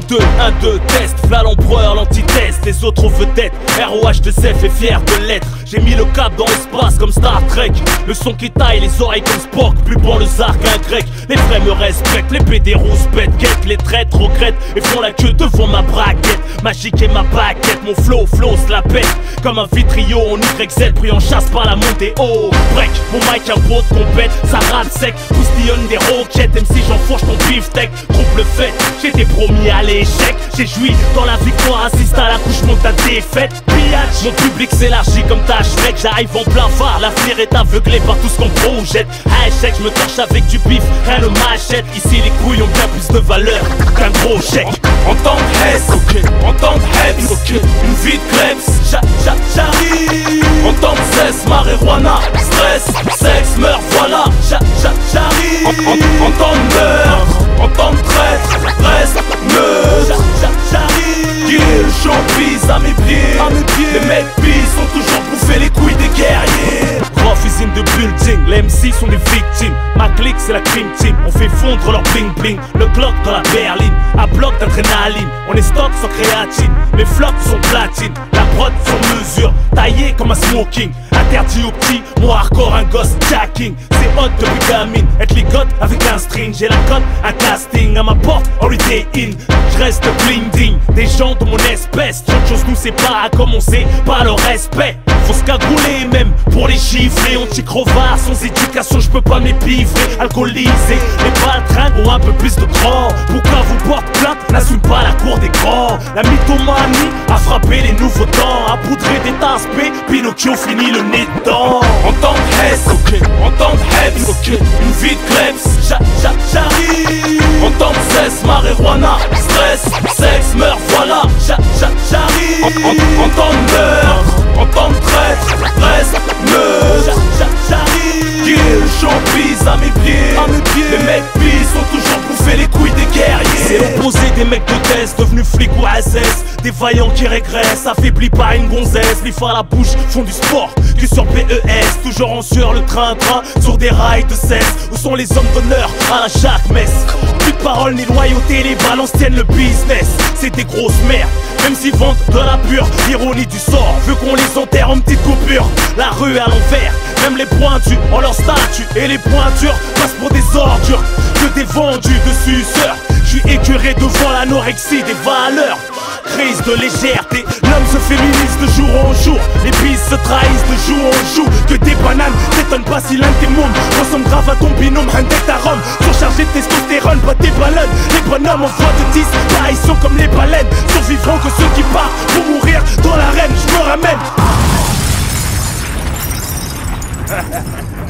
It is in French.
2, 1, 2, test, v'là l'empereur, l'antithèse. Les autres vedettes, ROH2F est fier de l'être. J'ai mis le cap dans l'espace comme Star Trek. Le son qui taille les oreilles comme Spock. Plus bon le zar qu'un grec. Les vrais me respectent, les pédéros pètent, guettent. Les traîtres regrettent et font la queue devant ma braquette. Magique et ma baguette, mon flow se la pète. Comme un vitrio en YZ, pris en chasse par la montée. Oh, break, mon mic un pot de compète. Ça rate sec, poustillonne des roquettes. MC j'enfourche ton beefsteak, groupe le fait. J'étais promis à l'échec. J'ai joui dans la victoire, assiste à l'accouchement de ta défaite. Pillage, mon public s'élargit comme ta Shrek. J'arrive en plein phare, l'avenir est aveuglé par tout ce qu'on projette. À échec, je me torche avec du bif, rien ne m'achète. Ici les couilles ont bien plus de valeur qu'un gros chèque. En tant que Hess, en tant que Heps, une vie de Krebs, j'arrive. En tant que cesse, marijuana, stress, sexe, meurtre, voilà, j'arrive. En tant de meurtre, en tant de traître, reste, meurtre, j'arrive. Kill, champise à mes pieds, les mecs pis sont toujours bouffés les couilles des guerriers. Prof is in the building, les MC sont des victimes. Ma clique c'est la crime team, on fait fondre leur bling bling. Le Glock dans la berline, à bloc d'adrénaline. On est stock sans créatine, mes flops sont platine. La prod sur mesure, taillée comme un smoking. Interdit aux petits, moi hardcore un gosse jacking. C'est hot depuis gamine, être ligote avec un string. J'ai la cote, un casting à ma porte, holiday in. J'reste bling ding, des gens de mon espèce. Trop de choses nous séparent, à commencer par le respect. Faut se cagouler même pour les chiffrer. On t'y crevard, sans éducation je peux pas m'épivrer. Alcoolisé, les baltringues ont un peu plus de cran. Pourquoi vous porte plainte, n'assume pas la cour des grands. La mythomanie a frappé les nouveaux temps. A poudré des tasses P, Pinocchio finit le nez dedans. En tant que Hess, en tant que Heps, une vie de Krebs, j'arrive. En tant que cesse, marijuana, stress, sexe, meurtre, voilà, j'arrive. En tant de meurtre, en tant de traître, reste, meurtre, j'arrive. Kill, champise à mes pieds, les mecs pis sont toujours bouffés les couilles des guerriers. C'est l'opposé des mecs de test, devenus flics ou SS. Des vaillants qui régressent, affaiblis par une gonzesse. Les à la bouche font du sport, que sur PES. Toujours en sueur le train-train, sur des rails de cesse. Où sont les hommes d'honneur à la chaque messe? Plus de parole ni loyauté, les balances tiennent le business. C'est des grosses merdes, même s'ils vendent de la pure. L'ironie du sort veut qu'on les enterre en petites coupures. La rue à l'envers, même les pointus ont leur statut. Et les pointures passent pour des ordures, que des vendus de suceurs. J'suis écœuré devant l'anorexie des valeurs. Crise de légèreté, l'homme se féminise de jour en jour. Les bises se trahissent de jour en jour. Que des bananes, t'étonnes pas si l'un de tes mômes ressemble grave à ton binôme, Handek ta rhum. Surchargé de testostérone, pas des ballonnes. Les bonhommes en voie de 10, bah ils sont comme les baleines. Survivront que ceux qui partent pour mourir dans l'arène. J'me ramène.